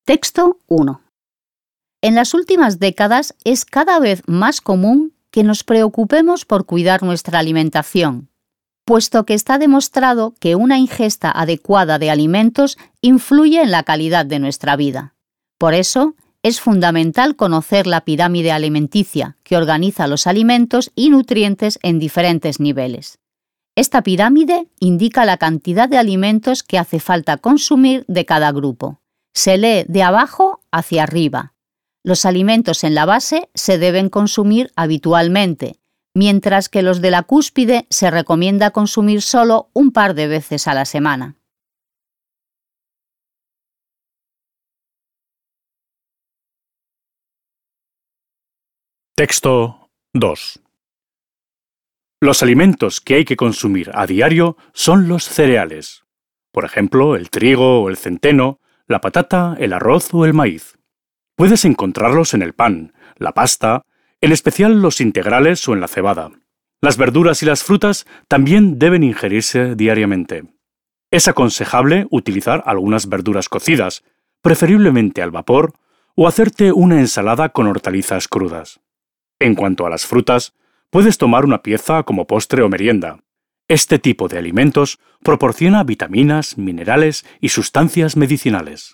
Texto 1. En las últimas décadas es cada vez más común que nos preocupemos por cuidar nuestra alimentación, puesto que está demostrado que una ingesta adecuada de alimentos influye en la calidad de nuestra vida. Por eso, es fundamental conocer la pirámide alimenticia, que organiza los alimentos y nutrientes en diferentes niveles. Esta pirámide indica la cantidad de alimentos que hace falta consumir de cada grupo. Se lee de abajo hacia arriba. Los alimentos en la base se deben consumir habitualmente, mientras que los de la cúspide se recomienda consumir solo un par de veces a la semana. Texto 2. Los alimentos que hay que consumir a diario son los cereales. Por ejemplo, el trigo o el centeno, la patata, el arroz o el maíz. Puedes encontrarlos en el pan, la pasta, en especial los integrales o en la cebada. Las verduras y las frutas también deben ingerirse diariamente. Es aconsejable utilizar algunas verduras cocidas, preferiblemente al vapor, o hacerte una ensalada con hortalizas crudas. En cuanto a las frutas, puedes tomar una pieza como postre o merienda. Este tipo de alimentos proporciona vitaminas, minerales y sustancias medicinales.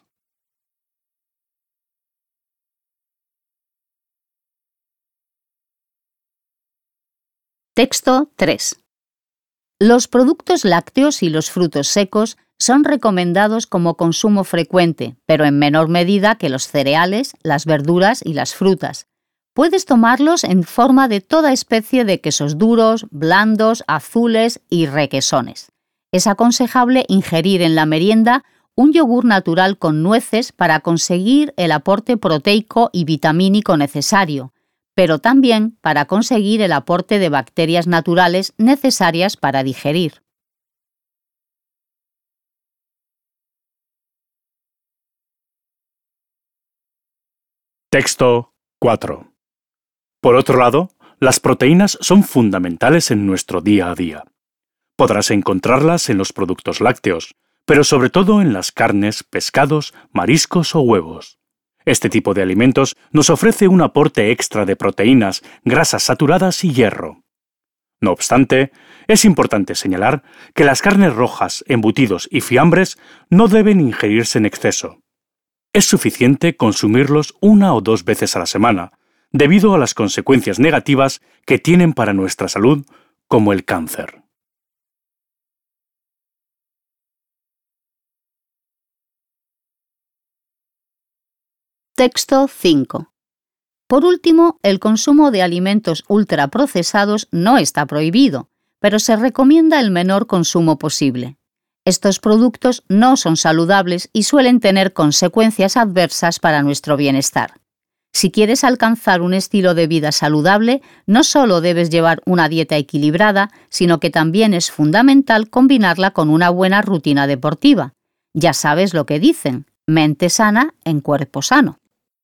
Texto 3. Los productos lácteos y los frutos secos son recomendados como consumo frecuente, pero en menor medida que los cereales, las verduras y las frutas. Puedes tomarlos en forma de toda especie de quesos duros, blandos, azules y requesones. Es aconsejable ingerir en la merienda un yogur natural con nueces para conseguir el aporte proteico y vitamínico necesario, pero también para conseguir el aporte de bacterias naturales necesarias para digerir. Texto 4. Por otro lado, las proteínas son fundamentales en nuestro día a día. Podrás encontrarlas en los productos lácteos, pero sobre todo en las carnes, pescados, mariscos o huevos. Este tipo de alimentos nos ofrece un aporte extra de proteínas, grasas saturadas y hierro. No obstante, es importante señalar que las carnes rojas, embutidos y fiambres no deben ingerirse en exceso. Es suficiente consumirlos 1 o 2 veces a la semana, debido a las consecuencias negativas que tienen para nuestra salud, como el cáncer. Texto 5. Por último, el consumo de alimentos ultraprocesados no está prohibido, pero se recomienda el menor consumo posible. Estos productos no son saludables y suelen tener consecuencias adversas para nuestro bienestar. Si quieres alcanzar un estilo de vida saludable, no solo debes llevar una dieta equilibrada, sino que también es fundamental combinarla con una buena rutina deportiva. Ya sabes lo que dicen, mente sana en cuerpo sano.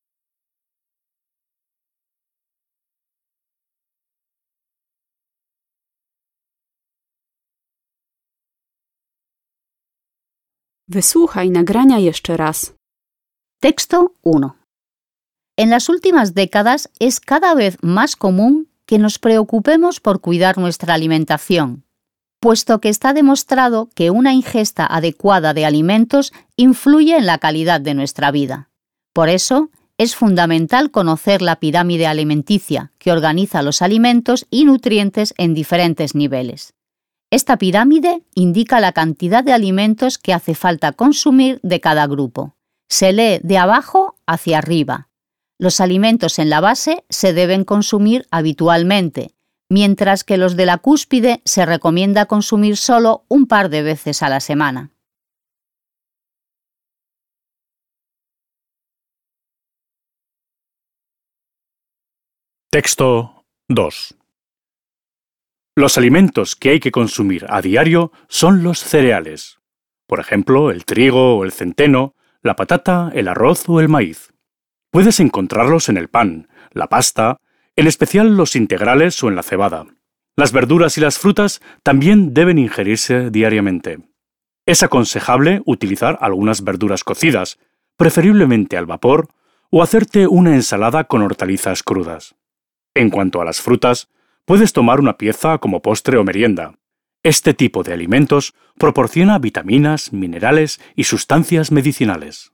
Wysłuchaj nagrania jeszcze raz. Texto 1. En las últimas décadas es cada vez más común que nos preocupemos por cuidar nuestra alimentación, puesto que está demostrado que una ingesta adecuada de alimentos influye en la calidad de nuestra vida. Por eso, es fundamental conocer la pirámide alimenticia, que organiza los alimentos y nutrientes en diferentes niveles. Esta pirámide indica la cantidad de alimentos que hace falta consumir de cada grupo. Se lee de abajo hacia arriba. Los alimentos en la base se deben consumir habitualmente, mientras que los de la cúspide se recomienda consumir solo un par de veces a la semana. Texto 2. Los alimentos que hay que consumir a diario son los cereales. Por ejemplo, el trigo o el centeno, la patata, el arroz o el maíz. Puedes encontrarlos en el pan, la pasta, en especial los integrales o en la cebada. Las verduras y las frutas también deben ingerirse diariamente. Es aconsejable utilizar algunas verduras cocidas, preferiblemente al vapor, o hacerte una ensalada con hortalizas crudas. En cuanto a las frutas, puedes tomar una pieza como postre o merienda. Este tipo de alimentos proporciona vitaminas, minerales y sustancias medicinales.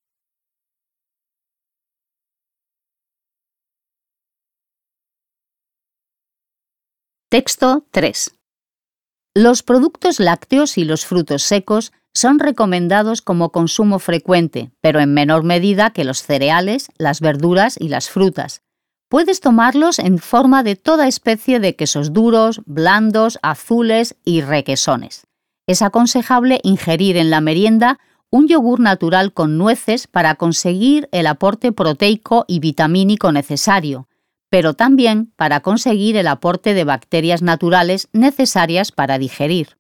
Texto 3. Los productos lácteos y los frutos secos son recomendados como consumo frecuente, pero en menor medida que los cereales, las verduras y las frutas. Puedes tomarlos en forma de toda especie de quesos duros, blandos, azules y requesones. Es aconsejable ingerir en la merienda un yogur natural con nueces para conseguir el aporte proteico y vitamínico necesario, pero también para conseguir el aporte de bacterias naturales necesarias para digerir.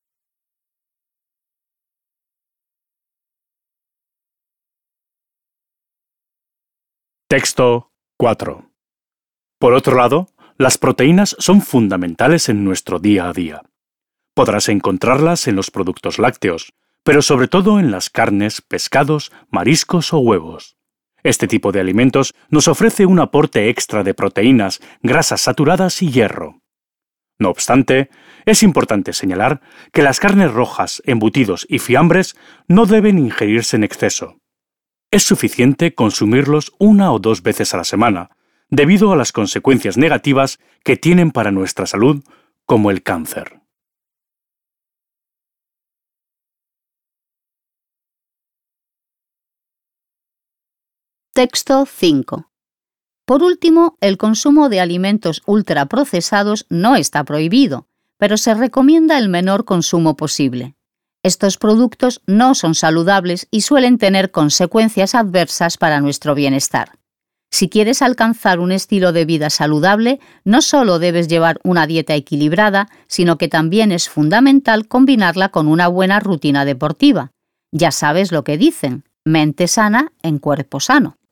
Texto 4. Por otro lado, las proteínas son fundamentales en nuestro día a día. Podrás encontrarlas en los productos lácteos, pero sobre todo en las carnes, pescados, mariscos o huevos. Este tipo de alimentos nos ofrece un aporte extra de proteínas, grasas saturadas y hierro. No obstante, es importante señalar que las carnes rojas, embutidos y fiambres no deben ingerirse en exceso. Es suficiente consumirlos 1 o 2 veces a la semana, debido a las consecuencias negativas que tienen para nuestra salud, como el cáncer. Texto 5. Por último, el consumo de alimentos ultraprocesados no está prohibido, pero se recomienda el menor consumo posible. Estos productos no son saludables y suelen tener consecuencias adversas para nuestro bienestar. Si quieres alcanzar un estilo de vida saludable, no solo debes llevar una dieta equilibrada, sino que también es fundamental combinarla con una buena rutina deportiva. Ya sabes lo que dicen, mente sana en cuerpo sano.